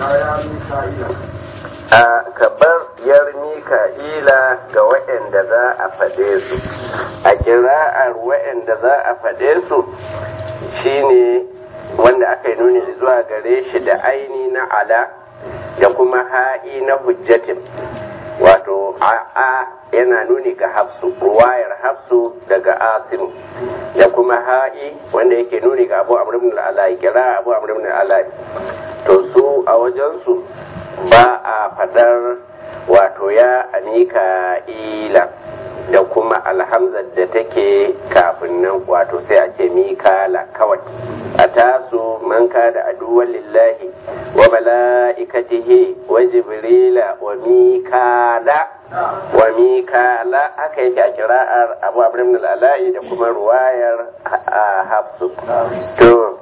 ka bar yar mika'ila ga waɗanda za a faɗe su a kira'ar waɗanda za a faɗe su shine wanda aka yi nuni zuwa gare shi da aini na ala da kuma ha'i na hujjatin wato a yana nuni ga hafsu ruwayar hafsu daga asimu da kuma ha'i wanda yake nuni ga abu amr ibn al-alai kira abu amr ibn al-alai to su a wajensu ba a fadar wato ya mika'ila da kuma alhamzar da take kafin nan wato sai a ce mikala kawai a tasu man da aduwan lillahi wa mala'ikatihi wa jibrila wa mikala haka yake a kira'ar abu abin al'ala'i da kuma ruwayar hafsu to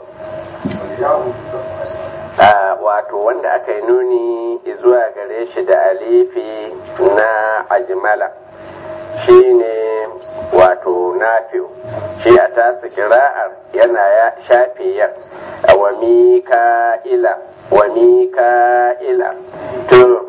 wato wanda aka yi nuni zuwa gare shi da alifi na ajmala shi ne wato nafi'u shi a tasu kira'ar yana ya shafe ya wa mika'ila to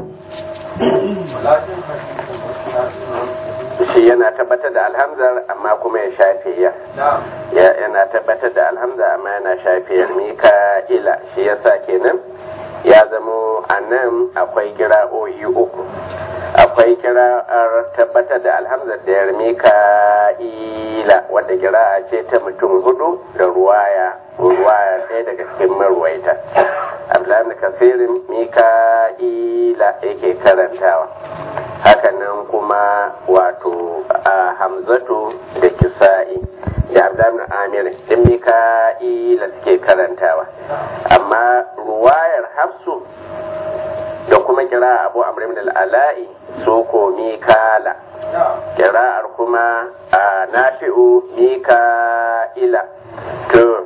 shi yana tabbatar da alhamzar amma kuma ya shafe ya yana tabbatar da alhamza amma yana shafe ya mika'ila shi yasa kenan ya zamo a nan akwai kira'o'i uku akwai kira'ar tabbatar da alhamzar da yar mika'ila wadda kira'a ce ta mutum hudu da ruwaya ɗaya daga cikin marwaita abdullahi kasirin mika'ila yake karantawa hakanan kuma wato a hamzatu da kisa'i da abdullahi amir din mika'ila suke karantawa amma ruwayar hafsu da kuma kira abu amr ibn al-ala'i su ko mikala kira'ar kuma a nafi'u mika'ila to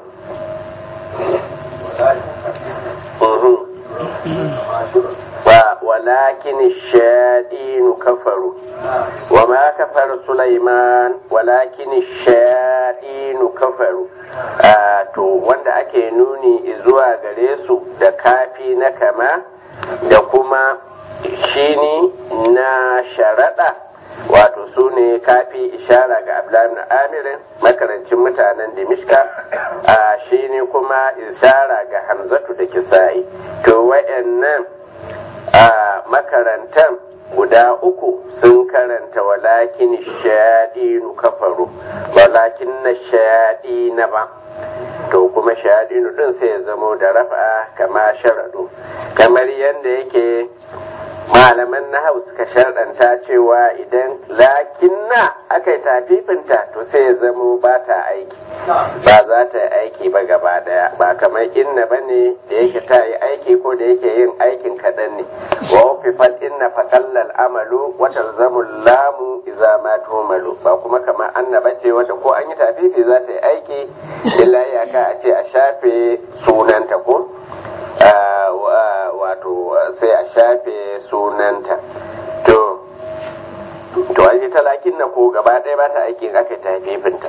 ولكن الشياطين كفروا وما كفر سليمان ولكن الشياطين كفروا to wanda ake nuni zuwa gare su da kafi na kama da kuma shini na sharaɗa wato su ne kafi ishara ga abdullahi ibn amir makarancin mutanen dimishka shi ne kuma ishara ga hamzatu da kisa'i to wayannan makarantan guda uku sun karanta walakin shayaɗinu kafaru walakin na shayaɗina ba to kuma shayaɗinu ɗin sai ya zamo da rafa kama sharaɗu kamar yadda yake malaman na hau suka sharɗanta cewa idan lakinna aka yi tafifinta to sai ya zamo ba ta aiki ba za ta yi aiki ba gaba daya ba kamar inna ba ne da yake ta yi aiki ko da yake yin aikin kaɗan ne wa wafifat inna fatallal amalu wata zamun lamu iza ma tumalu ba kuma kamar annaba ce wata ko an yi tafifi za ta yi aiki illa iyaka a ce a shafe sunanta ko wato sai a shafe sunanta to an yi talakin na ko gaba ɗaya ba ta aikin aka ta haifinta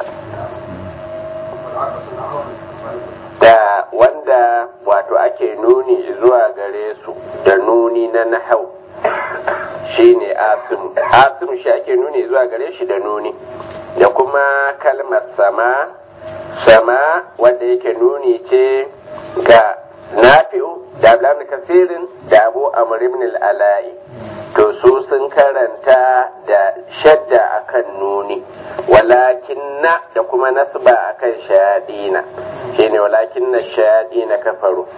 da wanda wato ake nuni zuwa gare su da nuni na nahau shine asim shi ake nuni zuwa gare shi da nuni da kuma kalmar sama wanda yake nuni ce ga nafi'u da abdullahi kasirin da abu amr ibn al-ala'i to su sun karanta da shadda akan nuni walakinna da kuma nasba akan shayadina shine walakinna shayadina kafaru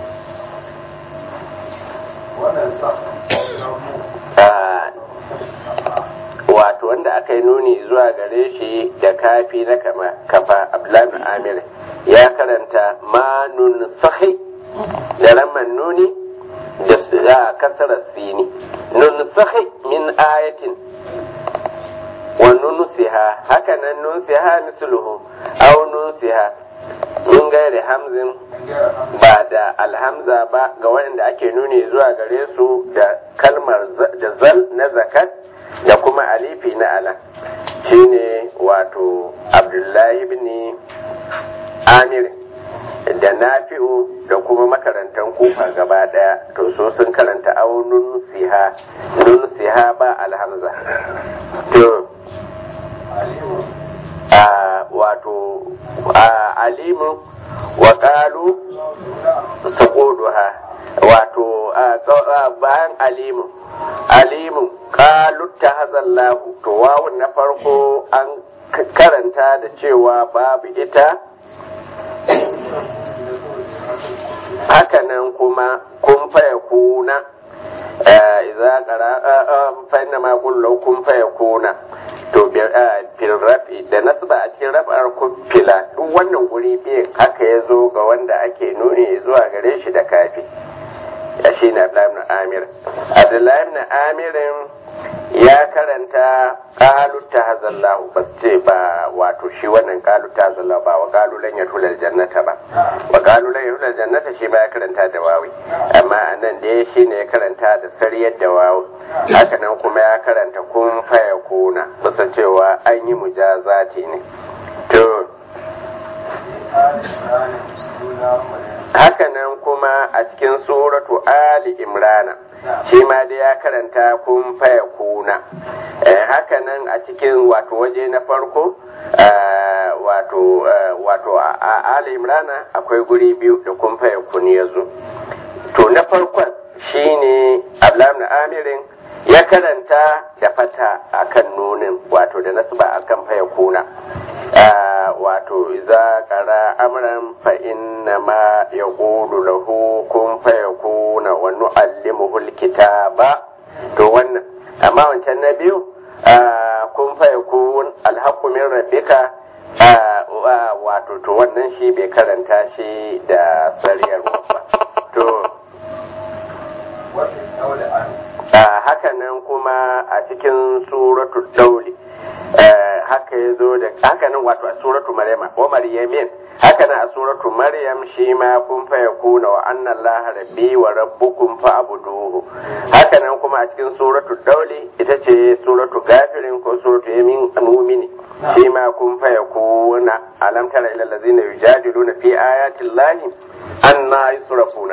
wato wanda aka yi nuni zuwa gare shi da kafi na kafa abdullahi amir ya karanta ma nun sahi da raman nuni da kasarar sini nun sahi min ayatin wa nunsiha haka nan nunsiha misluhu aw nunsiha min gairi hamzin ba da alhamza ba ga wanda ake nuni zuwa gare su da kalmar jazal na zakat da kuma alifi na ala shine wato abdullahi ibn amir da nafi'u da kuma makarantar kufa gaba daya to su sun karanta au nun siha ba alhamza to wato alimu wa qalu saquduha wato bayan alimu qalu tahazallahu to wawun na farko an karanta da cewa babu ita hakanan kuma kun faya kuna idza qara fa inna ma qul kun faya kuna to fil raf'i da nasba a cikin raf'ar kuffila duk wannan guri biyu haka ya zo ga wanda ake nuni zuwa gare shi da kafi ya shi na Abdullahi ibn Amirin ya karanta qalu tahazallahu bas ce ba wato shi wannan qalu tahazallahu ba wa qalu lan yadkhulul jannata ba wa qalu lan yadkhulul jannata shi ba ya karanta da wawi amma anan da shi ne ya karanta da sariyar da wawi haka nan kuma ya karanta kun faya kuna kusa cewa an yi mujazati ne to hakanan kuma a cikin suratu Ali Imrana shi ma dai ya karanta kun faya kuna hakanan a cikin wato waje na farko wato a Ali Imrana akwai guri biyu da kun faya kun ya zo to na farkon shine Abdullah ibn Amirin ya karanta da fata akan nunin wato da nasba akan faya kuna wato iza qara amran fa inna ma yaqulu lahu kun fayakuna wa nu'allimuhu alkitaba to wannan amma wancan na biyu kun fayakun alhaqqu min rabbika wato to wannan shi bai karanta shi da sariyar ba to haka nan kuma a cikin suratul dauli haka ya zo da haka nan wato a suratu maryama wa maryamin haka nan a suratu maryam shi ma kun fa yakuna wa anna allaha rabbi wa rabbukum fa'buduhu haka nan kuma a cikin suratu dauli ita ce suratu gafirin ko suratu yamin mu'mini shi ma kun fa yakuna alam tara ila allazina yujadiluna fi ayati llahi anna yusrafuna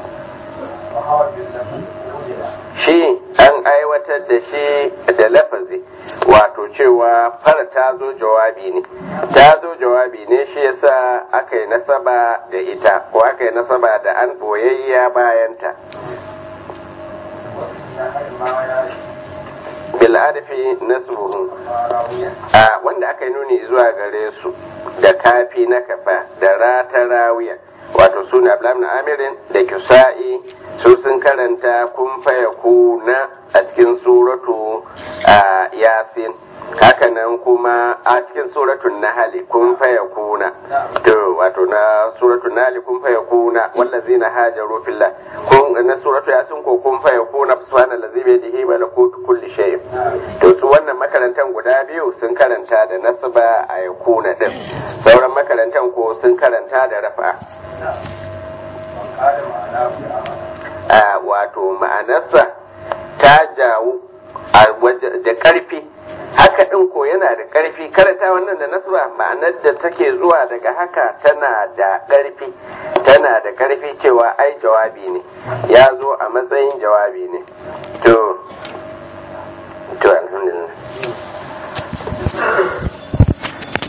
shi an aiwatar da shi da lafazi wato cewa fara ta zo jawabi ne shi yasa aka yi nasaba da ita ko aka yi nasaba da an boyayya bayanta bil'adfi nasbuhu wanda aka yi nuni zuwa gare su da kafi na kafa da rata rawiya wato suna Abdullahi Amirin da Kisa'i su sun karanta kun faya kuna a cikin suratu Yasin hakanan kuma a cikin suratun Nahli kun faya kuna to wato na suratun Nahli kun faya kuna wallazina hajaru fillah kun na suratu Yasin ko kun faya kuna subhanallazi bi yadihi malakutu kulli shay to su wannan makarantan guda biyu sun karanta da nasba a yakuna din sauran makarantan ko sun karanta da rafa wato ma'anarsa ta jawo da ƙarfi haka ɗin ko yana da ƙarfi karanta wannan da nasra ma'anar da take zuwa daga haka tana da ƙarfi cewa ai jawabi ne ya zo a matsayin jawabi ne to alhamdulillah